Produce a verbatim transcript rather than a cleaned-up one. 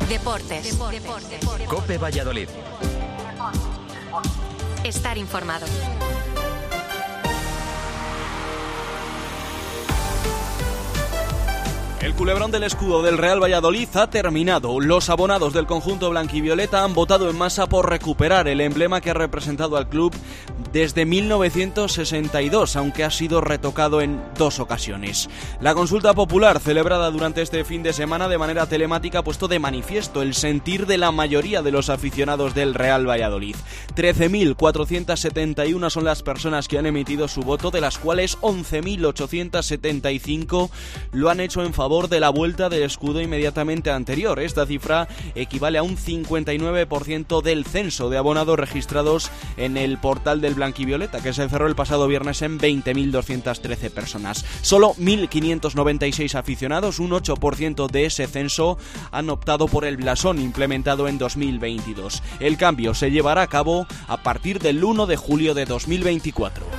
Deportes. Deportes. COPE Valladolid. Estar informado. El culebrón del escudo del Real Valladolid ha terminado. Los abonados del conjunto blanquivioleta han votado en masa por recuperar el emblema que ha representado al club desde mil novecientos sesenta y dos, aunque ha sido retocado en dos ocasiones. La consulta popular celebrada durante este fin de semana de manera telemática ha puesto de manifiesto el sentir de la mayoría de los aficionados del Real Valladolid. trece mil cuatrocientas setenta y uno son las personas que han emitido su voto, de las cuales once mil ochocientas setenta y cinco lo han hecho en favor de la vuelta del escudo inmediatamente anterior. Esta cifra equivale a un cincuenta y nueve por ciento del censo de abonados registrados en el portal del blanquivioleta, que se cerró el pasado viernes en veinte mil doscientas trece personas. Solo mil quinientos noventa y seis aficionados, un ocho por ciento de ese censo, han optado por el blasón implementado en dos mil veintidós. El cambio se llevará a cabo a partir del uno de julio de dos mil veinticuatro.